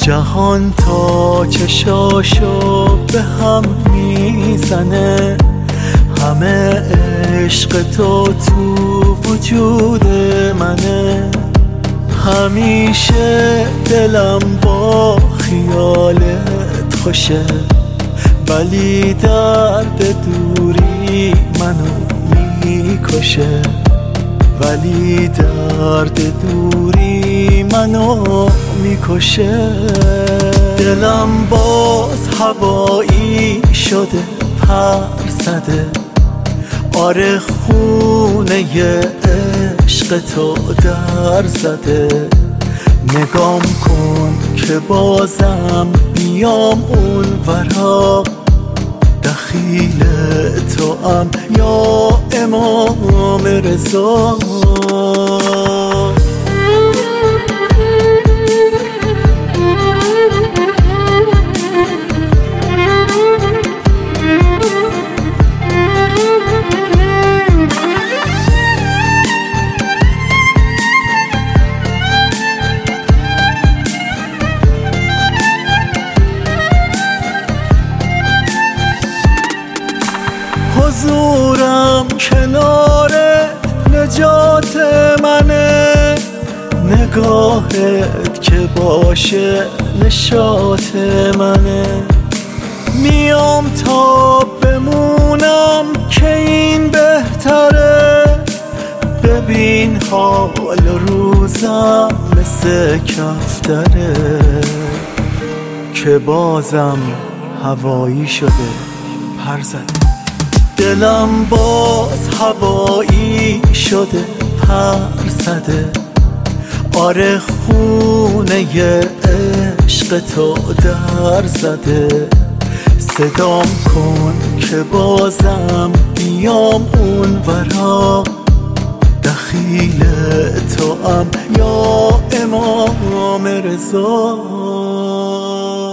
جهان تا چشاشو به هم میزنه، همه عشق تو وجود منه. همیشه دلم با خیالت خوشه، ولی درد دوری منو میکشه، ولی درد دوری منو میکشه. دلم باز هوایی شده، پر زده، آره خونه عشق تو در زده. نگام کن که بازم بیام اون ورا، دخیل تو ام یا امام رضا. حضورم کنارت نجات منه، نگاهت که باشه نشاط منه. میام تا بمونم که این بهتره، ببین حال روزم مثل کفتره، که بازم هوایی شده، پر زده. دلم باز هوایی شده، پر زده، آره خونه عشق تو در زده. صدام کن که بازم بیام اون ورا، دخیل تو ام یا امام رضا.